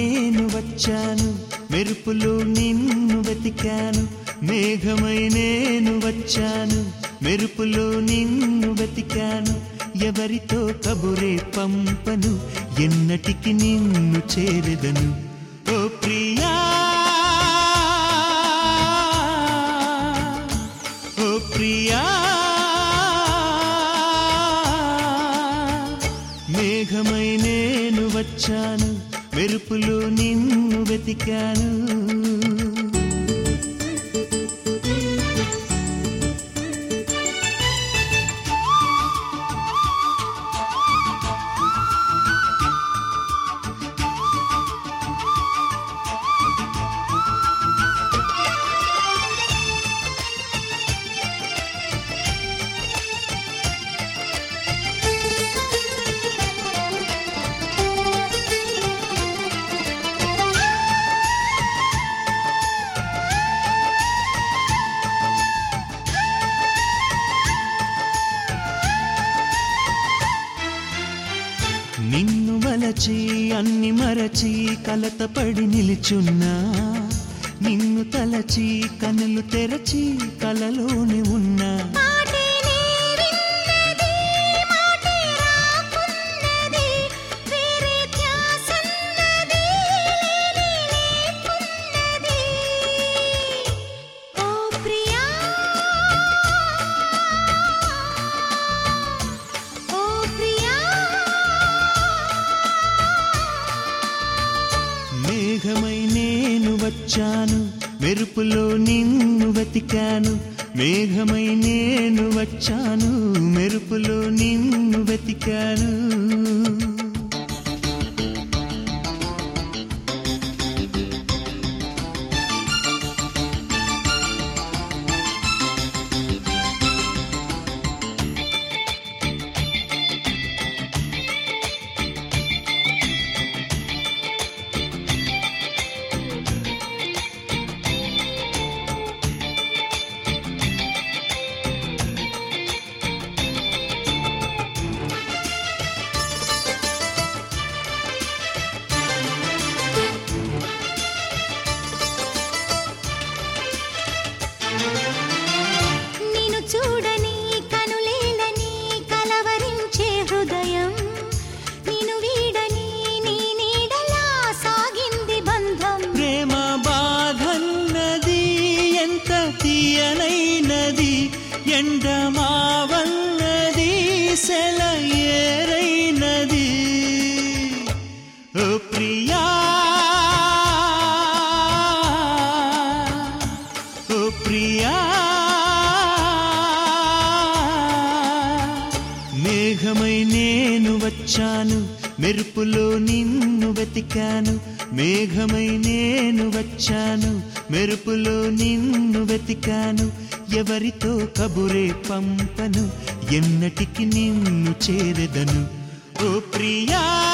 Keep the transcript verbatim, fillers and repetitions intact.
నేను వచ్చాను, మెరుపులో నిన్ను వెతికాను. మేఘమై నేను వచ్చాను, మెరుపులో నిన్ను వెతికాను. ఎవరితో కబురే పంపను, ఎన్నటికి నిన్ను చేరెదను. ఓ ప్రియా, ఓ ప్రియా, మేఘమై నేను వచ్చాను, మెరుపులో నిన్ను వెతికాను. నిన్ను వలచి అన్ని మరచి కలతపడి నిలుచున్నా, నిన్ను తలచి కనులు తెరచి కలలోనే ఉన్నా. మేఘమై నేను వచ్చాను, మెరుపులో నిన్ను వెతికాను. మేఘమై నేను వచ్చాను, మెరుపులో నిన్ను వెతికాను. తీయనైనది ఎండమావన్నది సెలయేరైనది. ఓ ప్రియా, ఓ ప్రియా, మేఘమై నేను వచ్చాను, మెరుపులో నిన్ను వెతికాను. మేఘమై నేను వచ్చాను, మెరుపులో నిన్ను వెతికాను. ఎవరితో కబురే పంపను, ఎన్నటికి నిన్ను చేరెదను. ఓ ప్రియా.